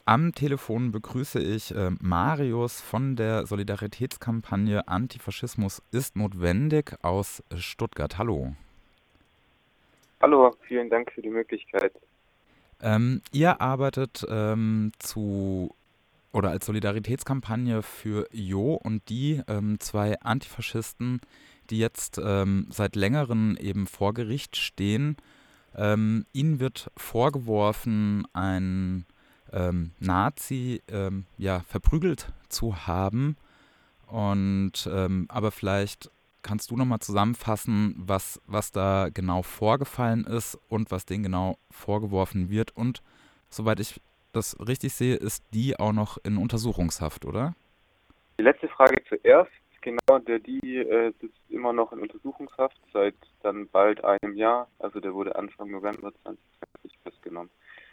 Am Telefon begrüße ich Marius von der Solidaritätskampagne Antifaschismus ist notwendig aus Stuttgart. Hallo. Hallo, vielen Dank für die Möglichkeit. Ihr arbeitet oder als Solidaritätskampagne für Jo und die zwei Antifaschisten, die jetzt seit längerem eben vor Gericht stehen. Ihnen wird vorgeworfen, ein Nazi ja, verprügelt zu haben. Und aber vielleicht kannst du nochmal zusammenfassen, was da genau vorgefallen ist und was denen genau vorgeworfen wird. Und soweit ich das richtig sehe, ist die auch noch in Untersuchungshaft, oder? Die letzte Frage zuerst. Genau, der sitzt immer noch in Untersuchungshaft seit dann bald einem Jahr. Also der wurde Anfang November 2020 festgenommen.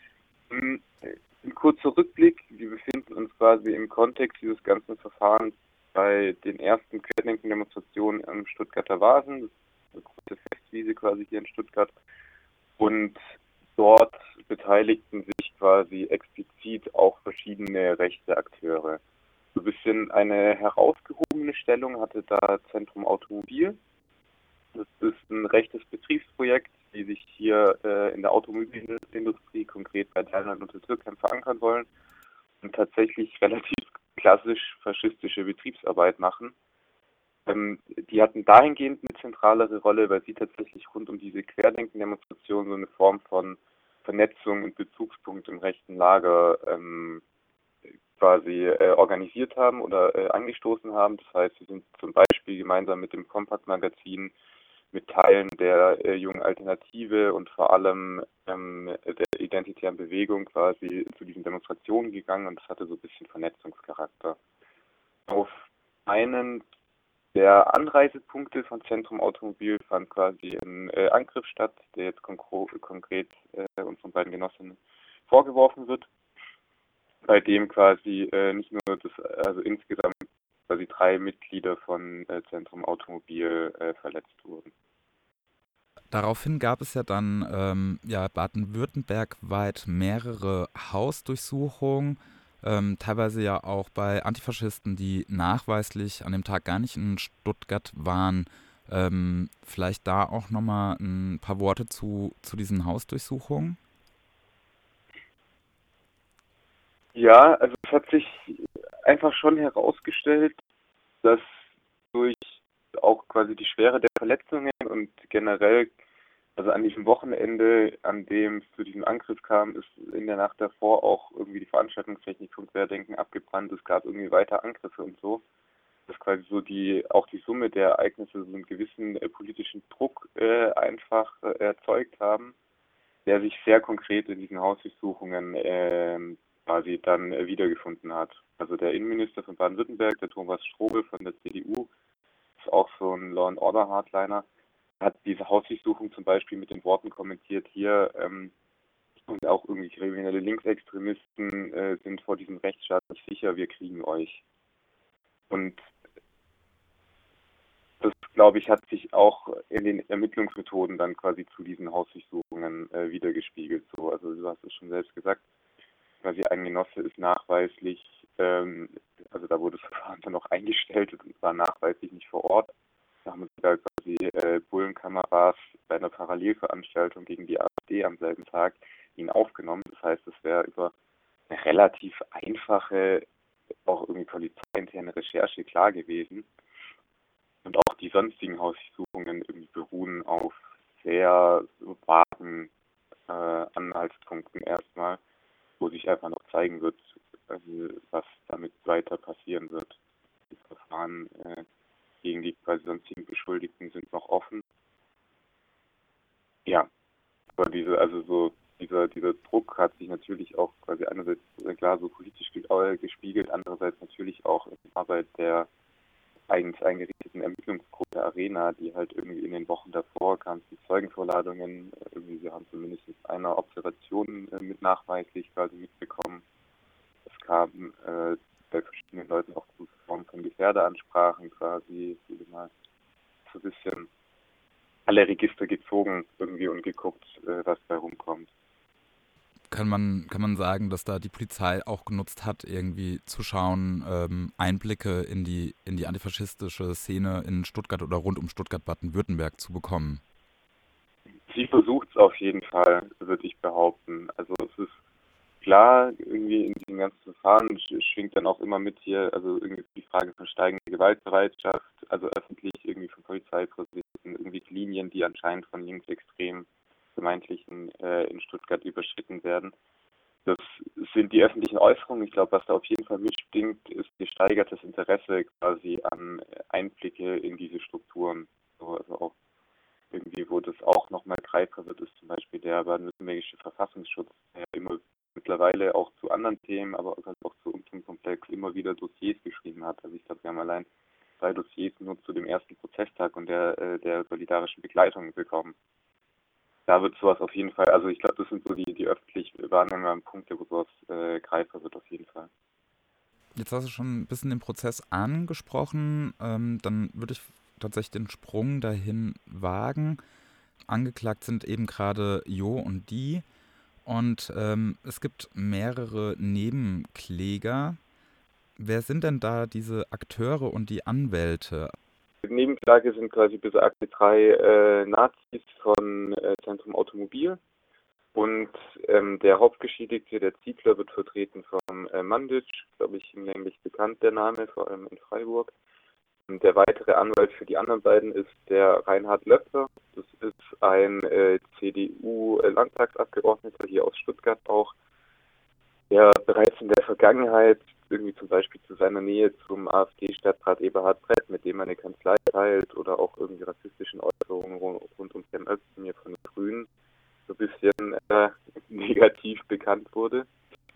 Ein kurzer Rückblick. Wir befinden uns quasi im Kontext dieses ganzen Verfahrens bei den ersten Querdenken-Demonstrationen am Stuttgarter Vasen. Das ist eine große Festwiese quasi hier in Stuttgart. Und dort beteiligten sich quasi explizit auch verschiedene rechte Akteure. So ein bisschen eine herausgehobene Stellung hatte da Zentrum Automobil. Das ist ein rechtes Betriebsprojekt, die sich hier in der Automobilindustrie, konkret bei Daimler und der Türkheim, verankern wollen und tatsächlich relativ klassisch faschistische Betriebsarbeit machen. Die hatten dahingehend eine zentralere Rolle, weil sie tatsächlich rund um diese Querdenken-Demonstration so eine Form von Vernetzung und Bezugspunkt im rechten Lager quasi organisiert haben oder angestoßen haben. Das heißt, wir sind zum Beispiel gemeinsam mit dem Kompakt-Magazin, mit Teilen der jungen Alternative und vor allem der identitären Bewegung quasi zu diesen Demonstrationen gegangen, und das hatte so ein bisschen Vernetzungscharakter. Auf einen der Anreisepunkte von Zentrum Automobil fand quasi ein Angriff statt, der jetzt konkret unseren beiden Genossinnen vorgeworfen wird, bei dem quasi nicht nur also insgesamt quasi 3 Mitglieder von Zentrum Automobil verletzt wurden. Daraufhin gab es ja dann ja, baden-württembergweit mehrere Hausdurchsuchungen, teilweise ja auch bei Antifaschisten, die nachweislich an dem Tag gar nicht in Stuttgart waren. Vielleicht da auch nochmal ein paar Worte zu diesen Hausdurchsuchungen. Ja, also es hat sich einfach schon herausgestellt, dass durch auch quasi die Schwere der Verletzungen und generell, also an diesem Wochenende, an dem es zu diesem Angriff kam, ist in der Nacht davor auch irgendwie die Veranstaltungstechnik vom Querdenken abgebrannt. Es gab irgendwie weiter Angriffe und so. Dass quasi so auch die Summe der Ereignisse so einen gewissen politischen Druck einfach erzeugt haben, der sich sehr konkret in diesen Hausdurchsuchungen quasi dann wiedergefunden hat. Also der Innenminister von Baden-Württemberg, der Thomas Strobel von der CDU, ist auch so ein Law and Order Hardliner, hat diese Hausdurchsuchung zum Beispiel mit den Worten kommentiert, hier und auch irgendwie kriminelle Linksextremisten sind vor diesem Rechtsstaat nicht sicher, wir kriegen euch. Und das, glaube ich, hat sich auch in den Ermittlungsmethoden dann quasi zu diesen Hausdurchsuchungen wiedergespiegelt. So, also du hast es schon selbst gesagt, quasi ein Genosse ist nachweislich, also da wurde das Verfahren dann noch eingestellt und war nachweislich nicht vor Ort. Da haben sogar quasi Bullenkameras bei einer Parallelveranstaltung gegen die AfD am selben Tag ihn aufgenommen. Das heißt, es wäre über eine relativ einfache, auch irgendwie polizeiinterne Recherche klar gewesen. Und auch die sonstigen Hausdurchsuchungen irgendwie beruhen auf sehr vagen Anhaltspunkten erstmal, wo sich einfach noch zeigen wird, was damit weiter passieren wird. Die Verfahren gegen die quasi sonstigen Beschuldigten sind noch offen. Ja, aber dieser Druck hat sich natürlich auch quasi einerseits klar so politisch gespiegelt, andererseits natürlich auch in der Arbeit der eigens eingerichteten Ermittlungsgruppe Arena, die halt irgendwie in den Wochen davor kam es zu Zeugenvorladungen, irgendwie wir haben zumindest einer Observation mit nachweislich quasi mitbekommen. Es kam bei verschiedenen Leuten auch zu Formen von Gefährderansprachen quasi, wurde mal so ein bisschen alle Register gezogen irgendwie und geguckt, was da rumkommt. kann man sagen, dass da die Polizei auch genutzt hat, irgendwie zu schauen, Einblicke in die antifaschistische Szene in Stuttgart oder rund um Stuttgart-Baden-Württemberg zu bekommen? Sie versucht es auf jeden Fall, würde ich behaupten. Also es ist klar, irgendwie in diesem ganzen Verfahren schwingt dann auch immer mit hier, also irgendwie die Frage von steigender Gewaltbereitschaft, also öffentlich irgendwie von Polizeipräsidenten, irgendwie Linien, die anscheinend von linksextremen vermeintlichen in Stuttgart überschritten werden. Das sind die öffentlichen Äußerungen. Ich glaube, was da auf jeden Fall mitschwingt, ist gesteigertes Interesse quasi an Einblicke in diese Strukturen. So, also auch irgendwie, wo das auch nochmal greifbar wird, ist zum Beispiel der baden-württembergische Verfassungsschutz, der immer mittlerweile auch zu anderen Themen, aber auch zu unserem Komplex immer wieder Dossiers geschrieben hat. Also ich glaube, wir haben allein 3 Dossiers nur zu dem ersten Prozesstag und der solidarischen Begleitung bekommen. Da wird sowas auf jeden Fall, also ich glaube, das sind so die öffentlich wahrnehmbaren Punkte, wo sowas greifbar wird auf jeden Fall. Jetzt hast du schon ein bisschen den Prozess angesprochen. Dann würde ich tatsächlich den Sprung dahin wagen. Angeklagt sind eben gerade Jo und Die. Und es gibt mehrere Nebenkläger. Wer sind denn da diese Akteure und die Anwälte? Die Nebenklage sind quasi besagte 3 Nazis von Zentrum Automobil und der Hauptgeschädigte, der Ziegler, wird vertreten vom Mandic, glaube ich, hinlänglich bekannt der Name, vor allem in Freiburg. Und der weitere Anwalt für die anderen beiden ist der Reinhard Löffler. Das ist ein CDU-Landtagsabgeordneter hier aus Stuttgart auch, der bereits in der Vergangenheit irgendwie zum Beispiel zu seiner Nähe zum AfD-Stadtrat Eberhard Brett, mit dem er eine Kanzlei teilt, oder auch irgendwie rassistischen Äußerungen rund um Cem Özdemir von den Grünen so ein bisschen negativ bekannt wurde.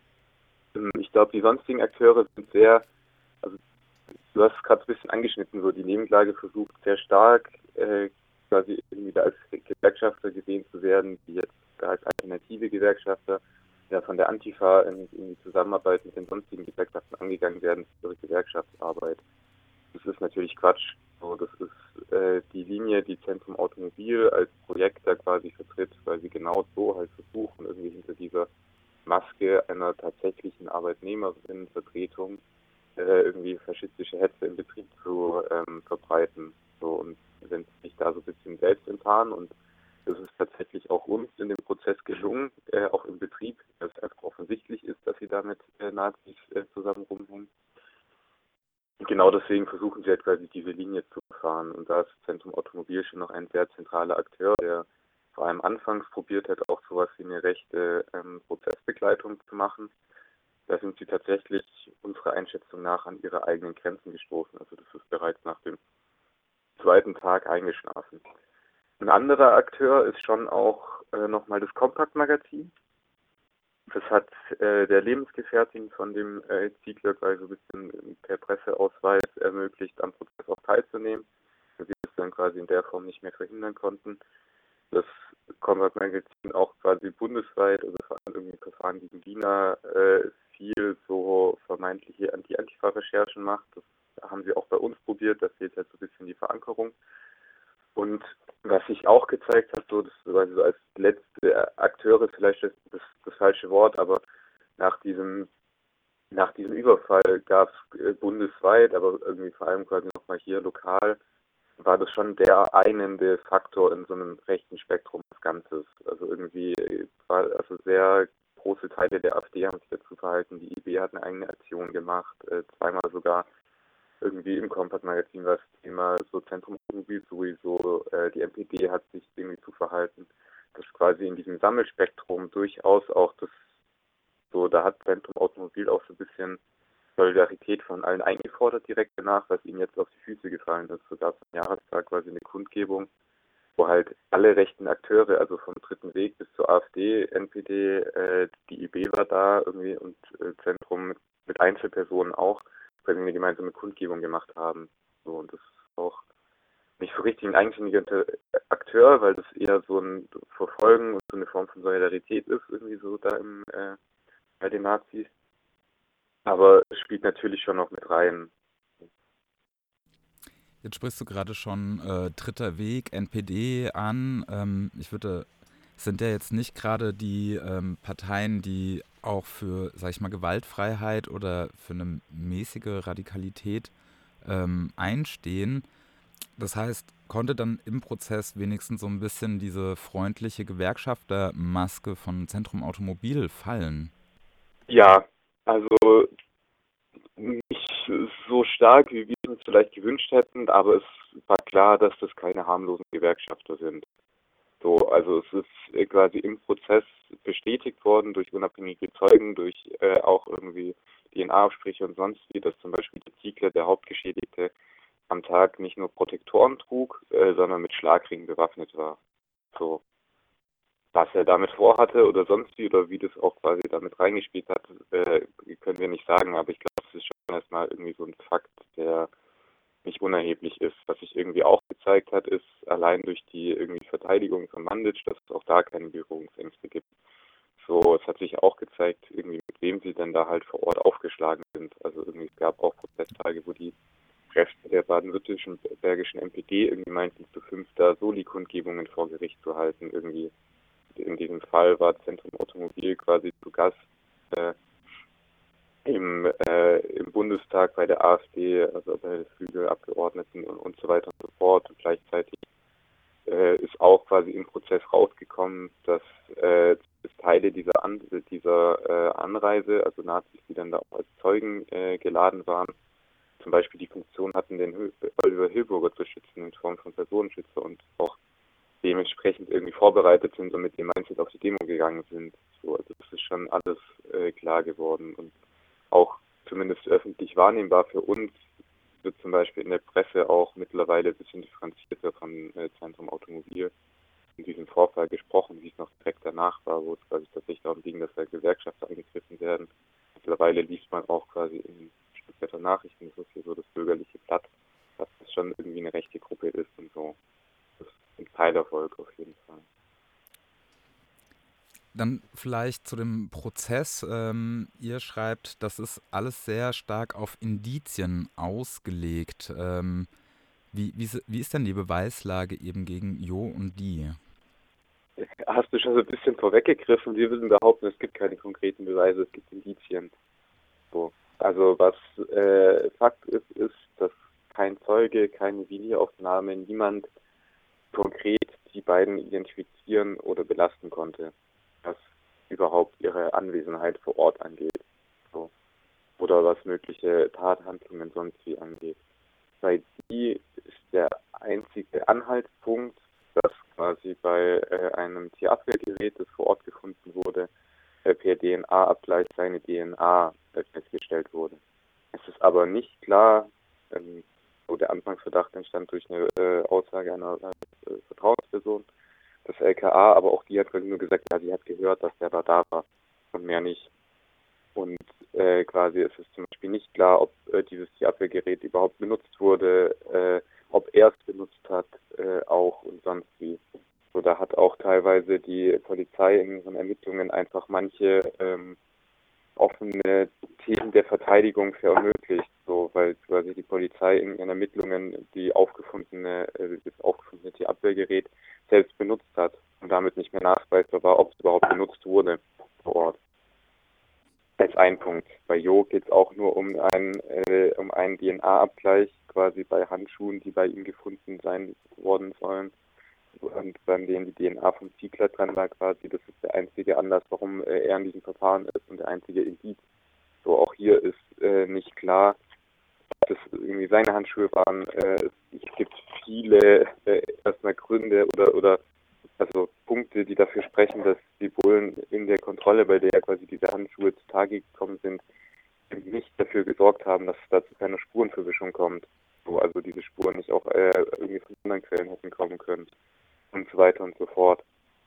Ich glaube, die sonstigen Akteure sind sehr, also du hast es gerade ein bisschen angeschnitten, so die Nebenklage versucht sehr stark quasi irgendwie da als Gewerkschafter gesehen zu werden, wie jetzt da als alternative Gewerkschafter, ja von der Antifa in die Zusammenarbeit mit den sonstigen Gewerkschaften angegangen werden für ihre Gewerkschaftsarbeit. Das ist natürlich Quatsch. So, das ist die Linie, die Zentrum Automobil als Projekt da quasi vertritt, weil sie genau so halt versuchen, irgendwie hinter dieser Maske einer tatsächlichen Arbeitnehmerinnenvertretung irgendwie faschistische Hetze im Betrieb zu verbreiten. So, und wenn sie sich da so ein bisschen selbst enttarnen, und das ist tatsächlich auch uns in dem Prozess gelungen, auch im Betrieb, dass es einfach offensichtlich ist, dass sie da mit Nazis zusammen rumhängen. Und genau deswegen versuchen sie halt quasi diese Linie zu fahren. Und da ist Zentrum Automobil schon noch ein sehr zentraler Akteur, der vor allem anfangs probiert hat, auch sowas wie eine rechte Prozessbegleitung zu machen. Da sind sie tatsächlich unserer Einschätzung nach an ihre eigenen Grenzen gestoßen. Also das ist bereits nach dem 2. Tag eingeschlafen. Ein anderer Akteur ist schon auch nochmal das Kompakt-Magazin. Das hat der Lebensgefährtin von dem Ziegler quasi so ein bisschen per Presseausweis ermöglicht, am Prozess auch teilzunehmen, weil sie das dann quasi in der Form nicht mehr verhindern konnten. Das Compact Magazin auch quasi bundesweit, also vor allem irgendwie Verfahren gegen China, viel so vermeintliche Anti-Antifa-Recherchen macht. Das haben sie auch bei uns probiert, da fehlt halt so ein bisschen die Verankerung. Und was sich auch gezeigt hat, so, das war so als letzte Akteure, vielleicht ist das falsche Wort, aber nach diesem Überfall gab es bundesweit, aber irgendwie vor allem quasi nochmal hier lokal, war das schon der einende Faktor in so einem rechten Spektrum des Ganzes. Also irgendwie war also sehr große Teile der AfD haben sich dazu verhalten, die IB hat eine eigene Aktion gemacht, zweimal sogar irgendwie im Kompakt-Magazin war das Thema so Zentrum Automobil sowieso, die NPD hat sich irgendwie zu verhalten, dass quasi in diesem Sammelspektrum durchaus auch das so, da hat Zentrum Automobil auch so ein bisschen Solidarität von allen eingefordert direkt danach, was ihnen jetzt auf die Füße gefallen ist. So gab es am Jahrestag quasi eine Kundgebung, wo halt alle rechten Akteure, also vom Dritten Weg bis zur AfD, NPD, die IB war da irgendwie und Zentrum mit Einzelpersonen auch, weil sie eine gemeinsame Kundgebung gemacht haben. So, und das ist auch nicht so richtig ein eigenständiger Akteur, weil das eher so ein Verfolgen und so eine Form von Solidarität ist, irgendwie so da bei den Nazis. Aber es spielt natürlich schon noch mit rein. Jetzt sprichst du gerade schon Dritter Weg, NPD an. Ich würde sind ja jetzt nicht gerade die Parteien, die auch für, sag ich mal, Gewaltfreiheit oder für eine mäßige Radikalität einstehen. Das heißt, konnte dann im Prozess wenigstens so ein bisschen diese freundliche Gewerkschaftermaske von Zentrum Automobil fallen? Ja, also nicht so stark, wie wir uns vielleicht gewünscht hätten, aber es war klar, dass das keine harmlosen Gewerkschafter sind. So, also es ist quasi im Prozess bestätigt worden durch unabhängige Zeugen, durch auch irgendwie DNA-Abstriche und sonst wie, dass zum Beispiel der Ziegler, der Hauptgeschädigte, am Tag nicht nur Protektoren trug, sondern mit Schlagringen bewaffnet war. So, was er damit vorhatte oder sonst wie oder wie das auch quasi damit reingespielt hat, können wir nicht sagen, aber ich glaube, es ist schon erstmal irgendwie so ein Fakt, der nicht unerheblich ist. Was sich irgendwie auch gezeigt hat, ist allein durch die irgendwie Verteidigung von Mandic, dass es auch da keine Berührungsängste gibt. So, es hat sich auch gezeigt, irgendwie mit wem sie denn da halt vor Ort aufgeschlagen sind. Also irgendwie es gab auch Prozesstage, wo die Kräfte der baden-württembergischen MPD irgendwie meinten, zu 5 da Soli-Kundgebungen vor Gericht zu halten. Irgendwie in diesem Fall war Zentrum Automobil quasi zu Gast äh, im Bundestag bei der AfD, also bei den Flügelabgeordneten und so weiter und so fort. Und gleichzeitig ist auch quasi im Prozess rausgekommen, dass Teile dieser Anreise, also Nazis, die dann da auch als Zeugen geladen waren, zum Beispiel die Funktion hatten, den Oliver Hilburger zu schützen in Form von Personenschützer und auch dementsprechend irgendwie vorbereitet sind und mit dem Mindset auf die Demo gegangen sind. So, also das ist schon alles klar geworden und auch zumindest öffentlich wahrnehmbar für uns wird zum Beispiel in der Presse auch mittlerweile ein bisschen differenzierter von Zentrum Automobil in diesem Vorfall gesprochen, wie es noch direkt danach war, wo es quasi tatsächlich darum ging, dass da Gewerkschaften angegriffen werden. Mittlerweile liest man auch quasi in Stuttgarter Nachrichten, das ist hier so das bürgerliche Blatt, dass das schon irgendwie eine rechte Gruppe ist und so. Das ist ein Teilerfolg auf jeden Fall. Dann vielleicht zu dem Prozess. Ihr schreibt, das ist alles sehr stark auf Indizien ausgelegt. Wie ist denn die Beweislage eben gegen Jo und die? Hast du schon so ein bisschen vorweggegriffen? Wir würden behaupten, es gibt keine konkreten Beweise, es gibt Indizien. So. Also was Fakt ist, ist, dass kein Zeuge, keine Videoaufnahme, niemand konkret die beiden identifizieren oder belasten konnte, was überhaupt ihre Anwesenheit vor Ort angeht. So. Oder was mögliche Tathandlungen sonst wie angeht. Bei die ist der einzige Anhaltspunkt, dass quasi bei einem Tierabwehrgerät, das vor Ort gefunden wurde, per DNA-Abgleich seine DNA festgestellt wurde. Es ist aber nicht klar, wo der Anfangsverdacht entstand durch eine Aussage einer Vertrauensperson, das LKA, aber auch die hat quasi nur gesagt, ja, sie hat gehört, dass der da war und mehr nicht. Und quasi ist es zum Beispiel nicht klar, ob dieses Tierabwehrgerät überhaupt benutzt wurde, ob er es benutzt hat, auch und sonst wie. So, da hat auch teilweise die Polizei in ihren Ermittlungen einfach manche offene Themen der Verteidigung verunmöglicht, so, weil quasi die Polizei in ihren Ermittlungen das aufgefundene Tierabwehrgerät selbst benutzt hat und damit nicht mehr nachweisbar war, ob es überhaupt benutzt wurde vor Ort. Als ein Punkt. Bei Jo geht es auch nur um einen DNA-Abgleich, quasi bei Handschuhen, die bei ihm gefunden sein worden sollen. Und beim denen die DNA vom Ziegler dran war quasi, das ist der einzige Anlass, warum er in diesem Verfahren ist und der einzige Indiz. So, auch hier ist nicht klar, ob das irgendwie seine Handschuhe waren. Es gibt viele erstmal Gründe oder also Punkte, die dafür sprechen, dass die Bullen in der Kontrolle, bei der quasi diese Handschuhe zutage gekommen sind, nicht dafür gesorgt haben, dass es da zu keiner Spurenverwischung kommt. So, also diese Spuren nicht auch irgendwie von anderen Quellen hätten kommen können und so weiter und so fort.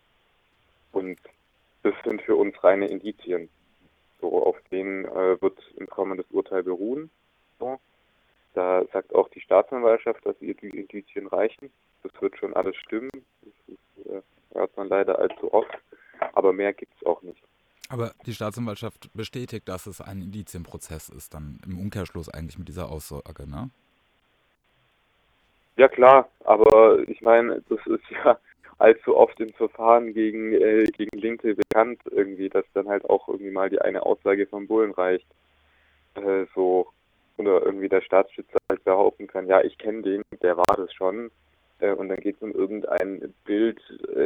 Und das sind für uns reine Indizien. So, auf denen wird im kommenden Urteil beruhen. So. Da sagt auch die Staatsanwaltschaft, dass ihr die Indizien reichen. Das wird schon alles stimmen. Das hört man leider allzu oft. Aber mehr gibt es auch nicht. Aber die Staatsanwaltschaft bestätigt, dass es ein Indizienprozess ist, dann im Umkehrschluss eigentlich mit dieser Aussage, ne? Ja klar, aber ich meine, das ist ja allzu oft in Verfahren gegen Linke bekannt, irgendwie, dass dann halt auch irgendwie mal die eine Aussage vom Bullen reicht. So, oder irgendwie der Staatsschützer halt behaupten kann, ja, ich kenne den, der war das schon. Und dann geht es um irgendein Bild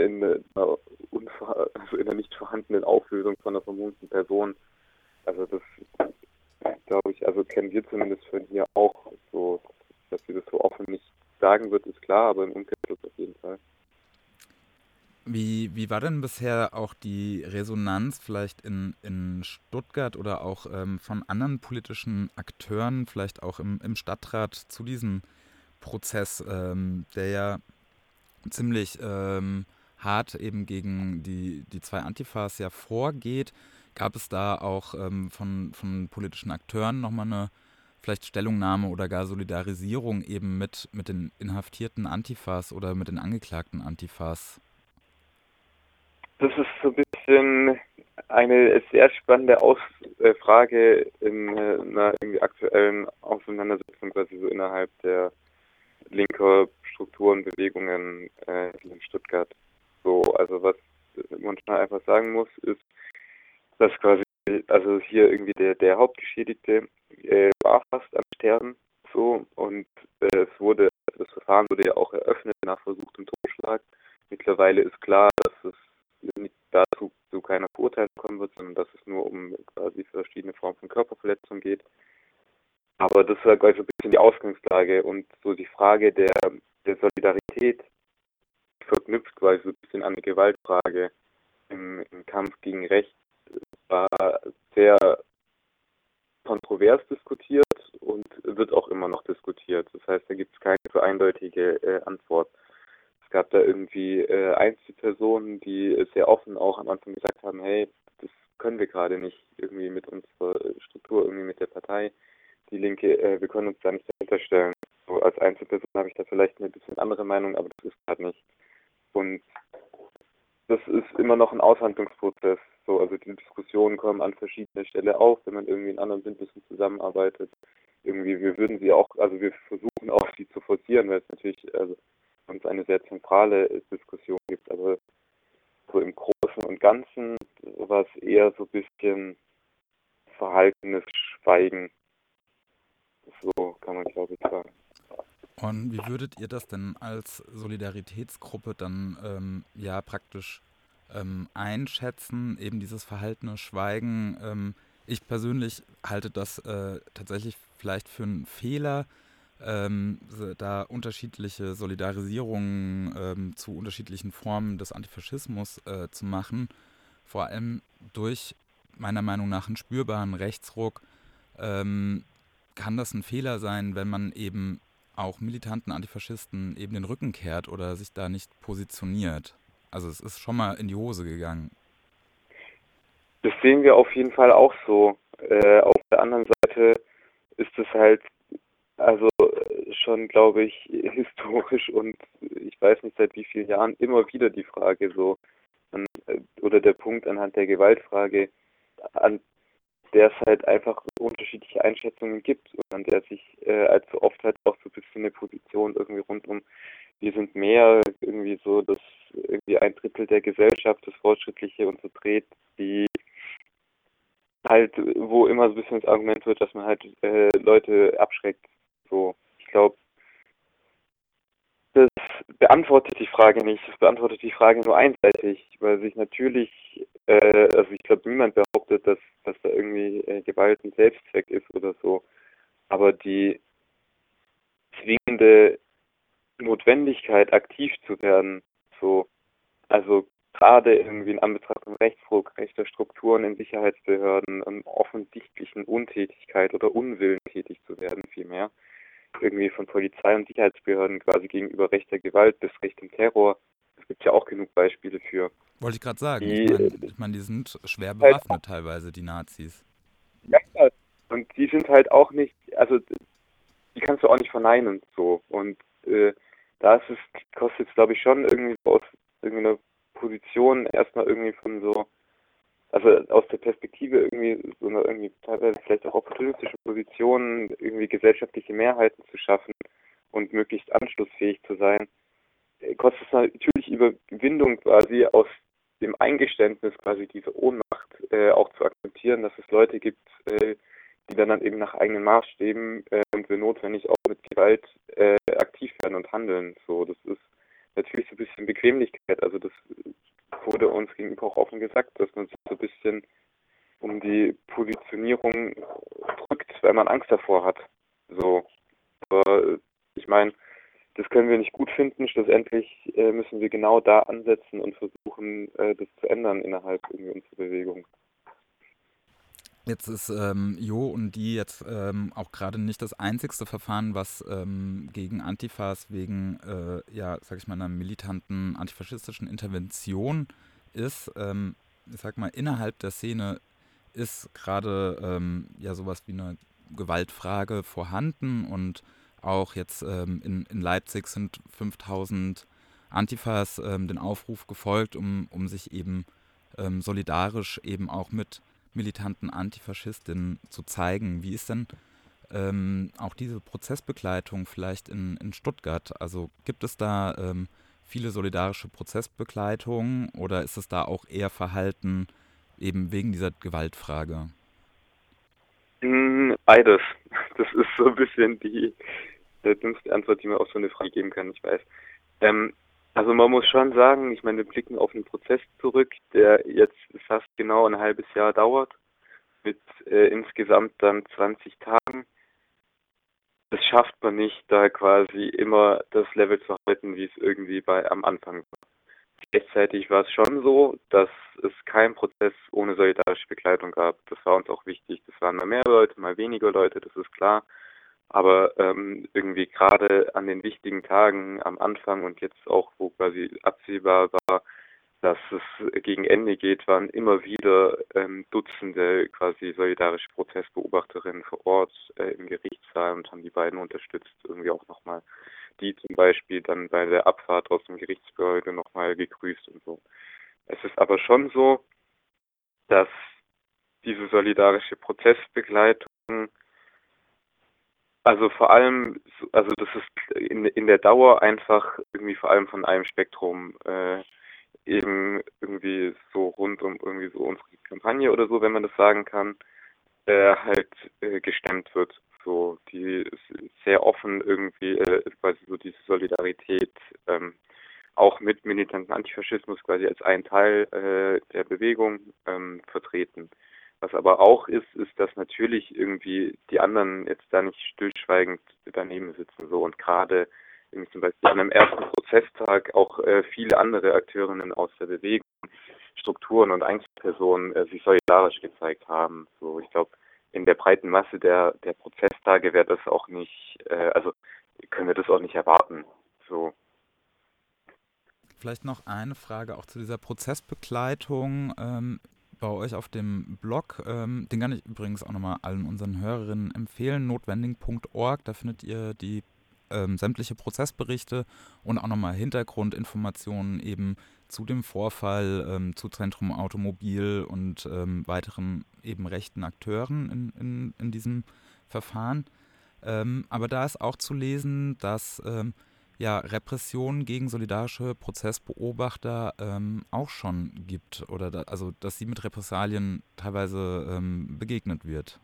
also in einer nicht vorhandenen Auflösung von einer vermummten Person. Also das glaube ich, also kennen wir zumindest von hier auch so, dass sie das so offen nicht sagen wird, ist klar, aber im Umkehrschluss auf jeden Fall. Wie war denn bisher auch die Resonanz vielleicht in Stuttgart oder auch von anderen politischen Akteuren, vielleicht auch im Stadtrat zu diesem Prozess, der ja ziemlich hart eben gegen die zwei Antifas ja vorgeht? Gab es da auch von politischen Akteuren nochmal eine vielleicht Stellungnahme oder gar Solidarisierung eben mit den inhaftierten Antifas oder mit den angeklagten Antifas? Das ist so ein bisschen eine sehr spannende Frage in einer irgendwie aktuellen Auseinandersetzung quasi so innerhalb der linker Strukturen, Bewegungen hier in Stuttgart. So, also was man schon einfach sagen muss, ist, dass quasi, also hier irgendwie der Hauptgeschädigte war fast am Sterben, so, und das Verfahren wurde ja auch eröffnet nach versuchtem Totschlag. Mittlerweile ist klar, dass es nicht dazu zu keiner Verurteilung kommen wird, sondern dass es nur um quasi verschiedene Formen von Körperverletzung geht. Aber das war quasi so ein bisschen die Ausgangslage und so die Frage der Solidarität verknüpft quasi so ein bisschen an die Gewaltfrage im Kampf gegen Recht, war sehr kontrovers diskutiert und wird auch immer noch diskutiert. Das heißt, da gibt es keine so eindeutige Antwort. Es gab da irgendwie Einzelpersonen, die sehr offen auch am Anfang gesagt haben, hey, das können wir gerade nicht irgendwie mit unserer Struktur, irgendwie mit der Partei, die Linke, wir können uns da nicht dahinter stellen. So als Einzelperson habe ich da vielleicht eine bisschen andere Meinung, aber das ist gerade nicht. Und das ist immer noch ein Aushandlungsprozess. So, also die Diskussionen kommen an verschiedener Stelle auf, wenn man irgendwie in anderen Bündnissen zusammenarbeitet. Irgendwie, wir würden sie auch, also wir versuchen auch sie zu forcieren, weil es natürlich uns eine sehr zentrale Diskussion gibt. Aber so im Großen und Ganzen war es eher so ein bisschen verhaltenes Schweigen. So kann man, glaube ich, sagen. Und wie würdet ihr das denn als Solidaritätsgruppe dann ja praktisch einschätzen, eben dieses verhaltene Schweigen? Ich persönlich halte das tatsächlich vielleicht für einen Fehler, da unterschiedliche Solidarisierungen zu unterschiedlichen Formen des Antifaschismus zu machen, vor allem durch meiner Meinung nach einen spürbaren Rechtsruck, kann das ein Fehler sein, wenn man eben auch militanten Antifaschisten eben den Rücken kehrt oder sich da nicht positioniert. Also es ist schon mal in die Hose gegangen. Das sehen wir auf jeden Fall auch so. Auf der anderen Seite ist es halt also schon, glaube ich, historisch und ich weiß nicht seit wie vielen Jahren immer wieder die Frage so oder der Punkt anhand der Gewaltfrage, an der es halt einfach unterschiedliche Einschätzungen gibt und an der sich allzu oft halt auch so ein bisschen eine Position irgendwie rund um wir sind mehr irgendwie so, dass irgendwie ein Drittel der Gesellschaft, das Fortschrittliche und so dreht, die halt, wo immer so ein bisschen das Argument wird, dass man halt Leute abschreckt. So, ich glaube, das beantwortet die Frage nicht. Das beantwortet die Frage nur einseitig, weil sich natürlich, also ich glaube, niemand behauptet, dass da irgendwie Gewalt ein Selbstzweck ist oder so. Aber die zwingende Notwendigkeit, aktiv zu werden, so, also gerade irgendwie in Anbetracht von Rechtsruck, rechter Strukturen in Sicherheitsbehörden, offensichtlichen Untätigkeit oder Unwillen tätig zu werden, vielmehr, irgendwie von Polizei und Sicherheitsbehörden quasi gegenüber rechter Gewalt bis rechtem Terror. Es gibt ja auch genug Beispiele für. Wollte ich gerade sagen. Die Ich mein, die sind schwer halt bewaffnet teilweise, die Nazis. ja, und die sind halt auch nicht, also die kannst du auch nicht verneinen so. Und da ist es, kostet es glaube ich schon irgendwie so aus irgendeiner Position erstmal irgendwie von so, also aus der Perspektive irgendwie so einer irgendwie teilweise vielleicht auch opportunistischen Position irgendwie gesellschaftliche Mehrheiten zu schaffen und möglichst anschlussfähig zu sein, kostet es natürlich wirklich Überwindung quasi aus dem Eingeständnis quasi diese Ohnmacht auch zu akzeptieren, dass es Leute gibt, die dann eben nach eigenen Maßstäben und wenn notwendig auch mit Gewalt aktiv werden und handeln. So, das ist natürlich so ein bisschen Bequemlichkeit. Also das wurde uns gegenüber auch offen gesagt, dass man sich so ein bisschen um die Positionierung drückt, weil man Angst davor hat. So, aber ich meine, das können wir nicht gut finden. Schlussendlich müssen wir genau da ansetzen und versuchen, das zu ändern innerhalb irgendwie unserer Bewegung. Jetzt ist Jo und die jetzt auch gerade nicht das einzigste Verfahren, was gegen Antifas wegen, ja, sag ich mal, einer militanten antifaschistischen Intervention ist. Ich sag mal, innerhalb der Szene ist gerade ja sowas wie eine Gewaltfrage vorhanden und auch jetzt in Leipzig sind 5000 Antifas den Aufruf gefolgt, um sich eben solidarisch eben auch mit militanten Antifaschistinnen zu zeigen. Wie ist denn auch diese Prozessbegleitung vielleicht in Stuttgart? Also gibt es da viele solidarische Prozessbegleitungen oder ist es da auch eher verhalten eben wegen dieser Gewaltfrage? Beides. Das ist so ein bisschen die dümmste Antwort, die man auf so eine Frage geben kann, ich weiß. Ähm, also man muss schon sagen, ich meine, wir blicken auf einen Prozess zurück, der jetzt fast genau ein halbes Jahr dauert, mit insgesamt dann 20 Tagen. Das schafft man nicht, da quasi immer das Level zu halten, wie es irgendwie am Anfang war. Gleichzeitig war es schon so, dass es keinen Prozess ohne solidarische Begleitung gab. Das war uns auch wichtig. Das waren mal mehr Leute, mal weniger Leute, das ist klar. Aber irgendwie gerade an den wichtigen Tagen am Anfang und jetzt auch, wo quasi absehbar war, dass es gegen Ende geht, waren immer wieder Dutzende quasi solidarische Prozessbeobachterinnen vor Ort im Gerichtssaal und haben die beiden unterstützt, irgendwie auch nochmal die zum Beispiel dann bei der Abfahrt aus dem Gerichtsgebäude nochmal gegrüßt und so. Es ist aber schon so, dass diese solidarische Prozessbegleitung, also vor allem, also das ist in der Dauer einfach irgendwie vor allem von einem Spektrum eben irgendwie so rund um irgendwie so unsere Kampagne oder so, wenn man das sagen kann, halt gestemmt wird. So, die ist sehr offen irgendwie quasi so diese Solidarität auch mit militanten Antifaschismus quasi als ein Teil der Bewegung vertreten. Was aber auch ist, dass natürlich irgendwie die anderen jetzt da nicht stillschweigend daneben sitzen so und gerade irgendwie zum Beispiel an einem ersten Prozesstag auch viele andere Akteurinnen aus der Bewegung, Strukturen und Einzelpersonen sich solidarisch gezeigt haben. So, ich glaube, in der breiten Masse der Prozesstage wäre das auch nicht, also können wir das auch nicht erwarten. So. Vielleicht noch eine Frage auch zu dieser Prozessbegleitung bei euch auf dem Blog. Den kann ich übrigens auch nochmal allen unseren Hörerinnen empfehlen, notwendig.org. Da findet ihr die sämtliche Prozessberichte und auch nochmal Hintergrundinformationen eben zu dem Vorfall, zu Zentrum Automobil und weiteren eben rechten Akteuren in diesem Verfahren. Aber da ist auch zu lesen, dass ja, Repressionen gegen solidarische Prozessbeobachter auch schon gibt oder also dass sie mit Repressalien teilweise begegnet wird.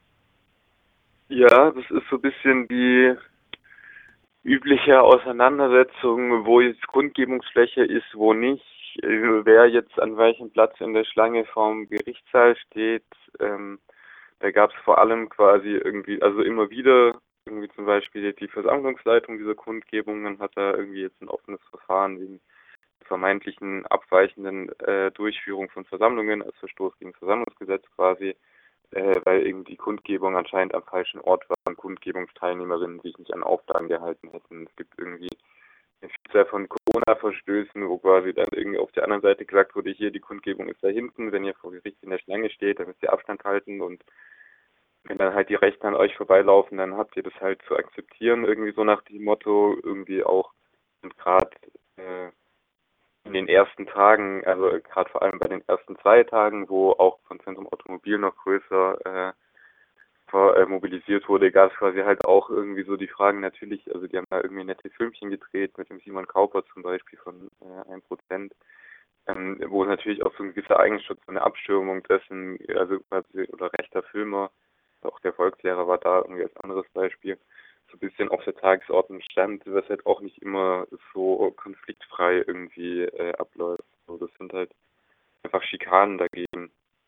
Ja, das ist so ein bisschen die übliche Auseinandersetzung, wo jetzt Kundgebungsfläche ist, wo nicht, wer jetzt an welchem Platz in der Schlange vorm Gerichtssaal steht. Da gab es vor allem quasi irgendwie, also immer wieder irgendwie zum Beispiel die Versammlungsleitung dieser Kundgebungen hat da irgendwie jetzt ein offenes Verfahren wegen vermeintlichen abweichenden Durchführung von Versammlungen als Verstoß gegen das Versammlungsgesetz quasi, weil eben die Kundgebung anscheinend am falschen Ort war und Kundgebungsteilnehmerinnen sich nicht an Auflagen gehalten hätten. Es gibt irgendwie eine Vielzahl von Corona-Verstößen, wo quasi dann irgendwie auf der anderen Seite gesagt wurde, hier, die Kundgebung ist da hinten, wenn ihr vor Gericht in der Schlange steht, dann müsst ihr Abstand halten und wenn dann halt die Rechten an euch vorbeilaufen, dann habt ihr das halt zu akzeptieren, irgendwie so nach dem Motto, irgendwie auch und gerade in den ersten Tagen, also gerade vor allem bei den ersten 2 Tagen, wo auch von Zentrum Automobil noch größer Zuschauer mobilisiert wurde, gab es quasi halt auch irgendwie so die Fragen natürlich, also die haben da irgendwie nette Filmchen gedreht mit dem Simon Kauper zum Beispiel von 1%, wo natürlich auch so ein gewisser Eigenschutz, so eine Abschirmung dessen, also quasi, oder rechter Filmer, auch der Volkslehrer war da irgendwie als anderes Beispiel, so ein bisschen auf der Tagesordnung stand, was halt auch nicht immer so konfliktfrei irgendwie abläuft. So, das sind halt einfach Schikanen dagegen.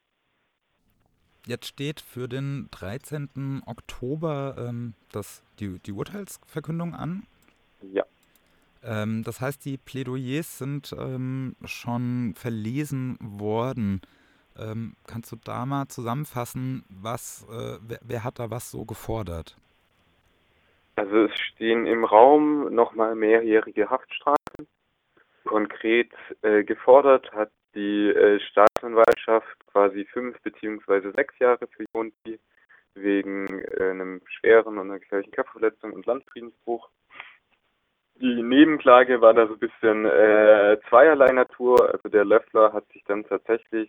Jetzt steht für den 13. Oktober die Urteilsverkündung an. Ja. Das heißt, die Plädoyers sind schon verlesen worden. Kannst du da mal zusammenfassen, wer hat da was so gefordert? Also es stehen im Raum nochmal mehrjährige Haftstrafen. Konkret gefordert hat die Staatsanwaltschaft quasi 5 bzw. 6 Jahre für Jonti wegen einem schweren und einer gefährlichen Körperverletzung und Landfriedensbruch. Die Nebenklage war da so ein bisschen zweierlei Natur. Also der Löffler hat sich dann tatsächlich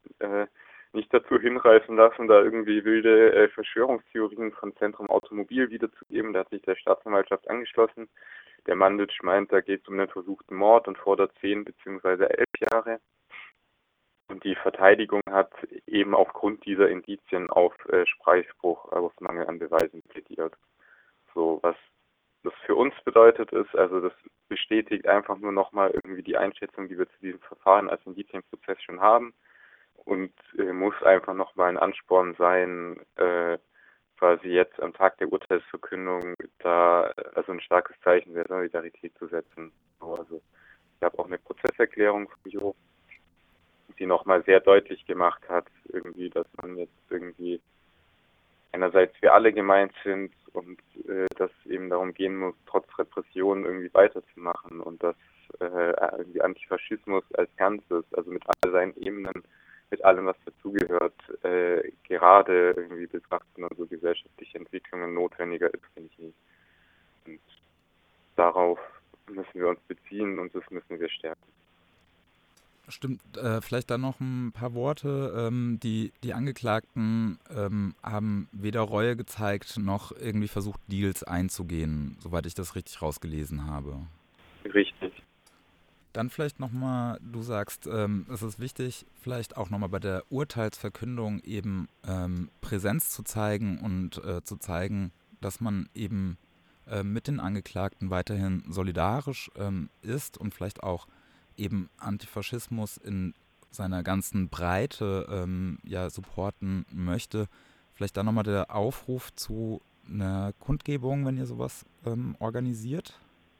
nicht dazu hinreißen lassen, da irgendwie wilde Verschwörungstheorien von Zentrum Automobil wiederzugeben. Da hat sich der Staatsanwaltschaft angeschlossen. Der Manditsch meint, da geht es um einen versuchten Mord und fordert 10 bzw. 11 Jahre. Und die Verteidigung hat eben aufgrund dieser Indizien auf Freispruch aus Mangel an Beweisen plädiert. So, was das für uns bedeutet ist, also das bestätigt einfach nur nochmal irgendwie die Einschätzung, die wir zu diesem Verfahren als Indizienprozess schon haben und muss einfach nochmal ein Ansporn sein, quasi jetzt am Tag der Urteilsverkündung da also ein starkes Zeichen der Solidarität zu setzen. So, also ich habe auch eine Prozesserklärung von Jo, die nochmal sehr deutlich gemacht hat, irgendwie, dass man jetzt irgendwie einerseits wir alle gemeint sind und dass es eben darum gehen muss, trotz Repression irgendwie weiterzumachen und dass irgendwie Antifaschismus als Ganzes, also mit all seinen Ebenen, mit allem, was dazugehört, gerade irgendwie betrachten und so gesellschaftliche Entwicklungen notwendiger ist, finde ich nicht. Und darauf müssen wir uns beziehen und das müssen wir stärken. Stimmt, vielleicht dann noch ein paar Worte. Die Angeklagten haben weder Reue gezeigt, noch irgendwie versucht, Deals einzugehen, soweit ich das richtig rausgelesen habe. Richtig. Dann vielleicht nochmal, du sagst, es ist wichtig, vielleicht auch nochmal bei der Urteilsverkündung eben Präsenz zu zeigen und zu zeigen, dass man eben mit den Angeklagten weiterhin solidarisch ist und vielleicht auch eben Antifaschismus in seiner ganzen Breite ja supporten möchte. Vielleicht dann nochmal der Aufruf zu einer Kundgebung, wenn ihr sowas organisiert.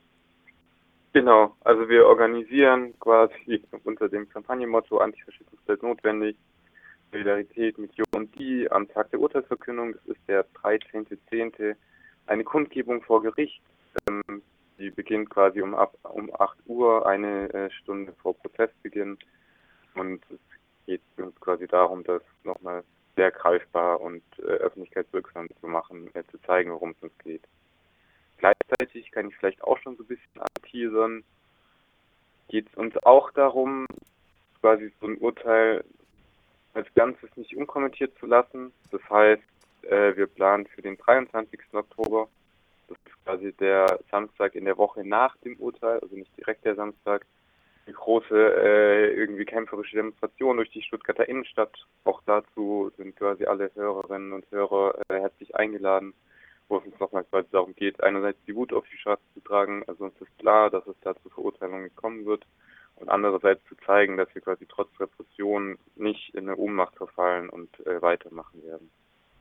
Genau, also wir organisieren quasi unter dem Kampagnenmotto Antifaschismus bleibt notwendig, Solidarität mit Jo und Die am Tag der Urteilsverkündung, das ist der 13.10., eine Kundgebung vor Gericht. Die beginnt quasi um 8 Uhr, eine Stunde vor Prozessbeginn. Und es geht uns quasi darum, das nochmal sehr greifbar und öffentlichkeitswirksam zu machen, zu zeigen, worum es uns geht. Gleichzeitig kann ich vielleicht auch schon so ein bisschen anteasern, geht es uns auch darum, quasi so ein Urteil als Ganzes nicht unkommentiert zu lassen. Das heißt, wir planen für den 23. Oktober, das ist quasi der Samstag in der Woche nach dem Urteil, also nicht direkt der Samstag, eine große, irgendwie kämpferische Demonstration durch die Stuttgarter Innenstadt. Auch dazu sind quasi alle Hörerinnen und Hörer herzlich eingeladen, wo es uns nochmal quasi darum geht, einerseits die Wut auf die Straße zu tragen, also uns ist klar, dass es da zu Verurteilungen kommen wird, und andererseits zu zeigen, dass wir quasi trotz Repression nicht in eine Ohnmacht verfallen und weitermachen werden.